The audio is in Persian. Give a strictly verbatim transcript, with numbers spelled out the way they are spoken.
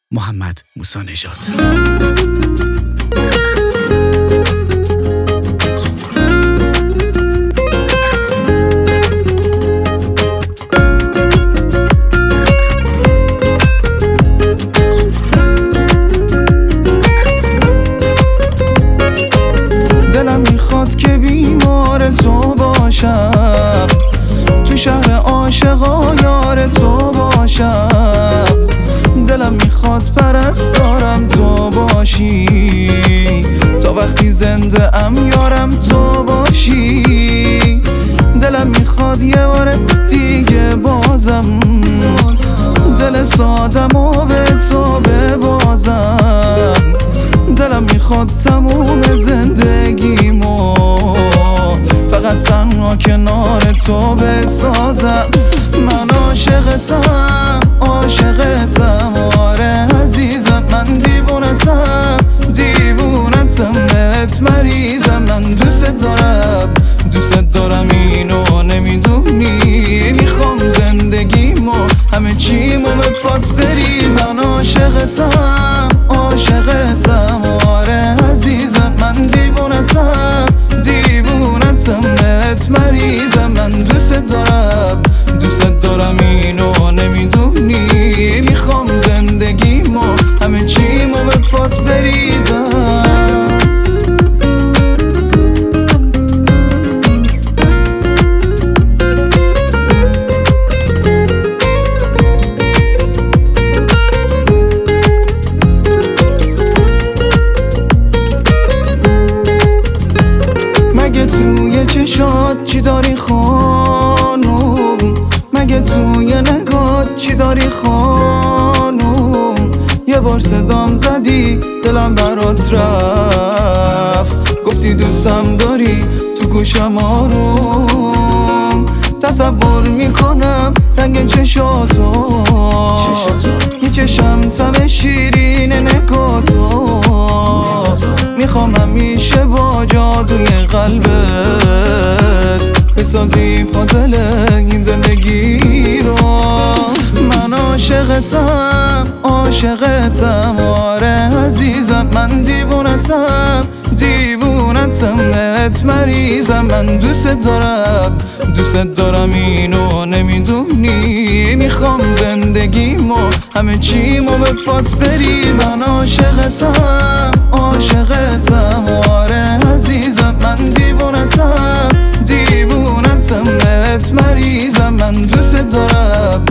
محمد موسی نژاد. دلم میخواد که بیمار تو باشم، تو شهر عاشقا یار تو باشم. دلم میخواد پرستارم تو باشی، تا وقتی زنده ام یارم تو باشی. دلم میخواد یه بار دیگه بازم، دل سادم و به تو ببازم. دلم میخواد تموم زندگیمو فقط تنها کنار تو بسازم. من عاشقتم، عاشقتم، آره عزیزم. من دیوونتم، دیوونتم، بهت مریضم. من دوست دارم، دوست دارم، اینو نمیدونی. میخوام زندگیمو همه چیمو به پات بریزم. عاشقتم، عاشقتم، آره عزیزم. من دیوونتم، دیوونتم، بهت مریضم. من دوست دارم، دوست دارم، اینو نمیدونی. میخوام زندگیمو همه چیمو به پات بریزم. مگه توی چشات چی داری خانوم؟ مگه توی نگات چی داری خانوم؟ یه بار صدام زدی دلم برات رفت، گفتی دوستم داری تو گوشم آروم. تصور میکنم رنگ چشاتو، میچشم طعم شیرین نگاتو. میخوام همیشه با جادوی قلبت بسازی پازل این زندگی رو. من عاشقتم، عاشقتم، آره عزیزم. من دیوونتم، دیوونتم، بهت مریضم. من دوست دارم، دوست دارم، اینو نمیدونی. میخوام زندگیمو همه چیمو به پات بریزم. عاشقتم، عاشقتم، آره عزیزم. من دیوونتم، دیوونتم، بهت مریضم. من دوست دارم،